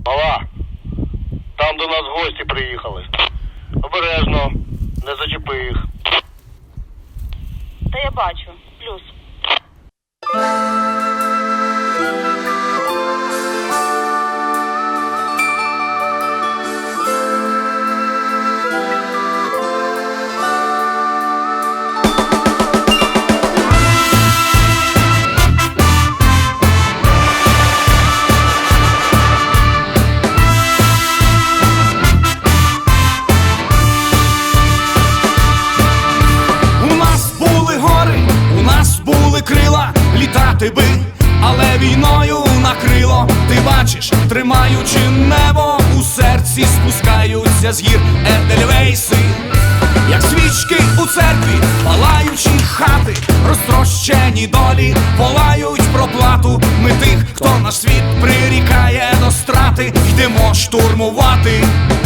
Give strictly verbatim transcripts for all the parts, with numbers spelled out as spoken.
Мала, там до нас гості приїхали. Обережно, не зачепи їх. Та я бачу. Плюс. Крила, літати би, але війною накрило. Ти бачиш, тримаючи небо, у серці спускаються з гір едельвейси, як свічки у церкві, палаючі хати, розтрощені долі, волають про плату. Ми тих, хто наш світ прирікає до страти, йдемо штурмувати.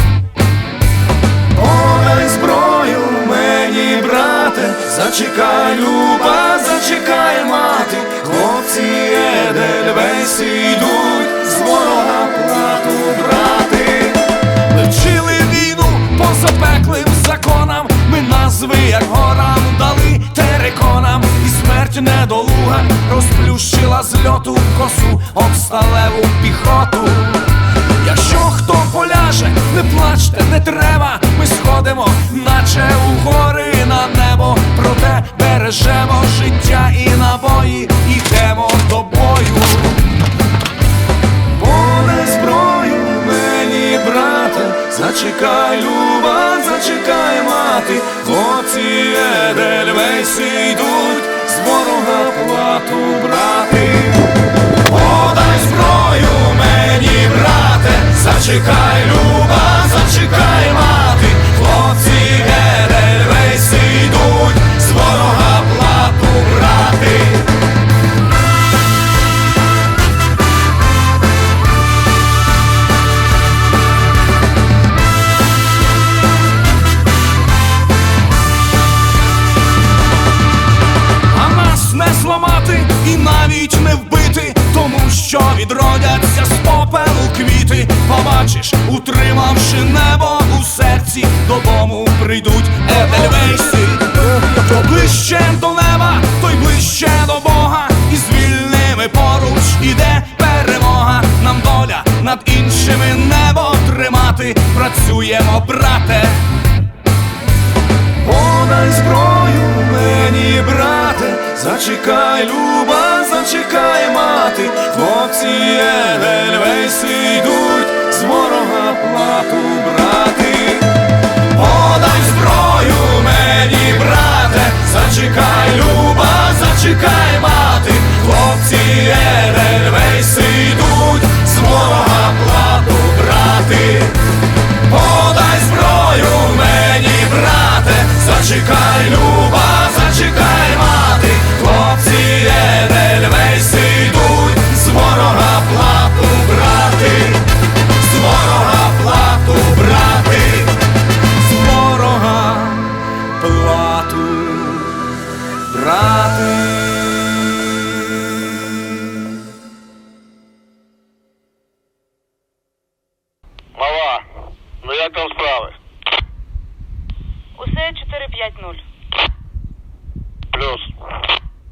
Подай зброю мені, брате, зачекай, люба, зачекай, мати. Хлопці едельвейси йдуть з ворога плату брати. Ми вчили війну по запеклим законам, ми назви як горам дали териконам. І смерть недолуга розплющила з льоту косу об сталеву піхоту. Якщо хто поляже, не плачте, не треба, ми сходимо, наче у гори на небо. Проте бережемо життя і набої, йдемо до бою. Подай зброю мені, брате, зачекай, люба, зачекай, мати. Хлопці едельвейси йдуть з ворога плату брати. Подай зброю мені, брате, зачекай, люба, зачекай, мати. Хлопці едельвейси йдуть з ворога плату брати. А нас не зламати і навіть не вбити, тому що відродяться з попелу квіти. Побачиш, утримавши небо у серці, додому прийдуть едельвейси. Хто ближче до неба, той ближче до Бога, і з вільними поруч іде перемога. Нам доля над іншими небо тримати, працюємо, брате. Подай зброю мені, брате, зачекай, люба, зачекай, мати. Хлопці едельвейси йдуть з ворога плату брати. Подай зброю мені, брате, зачекай, люба.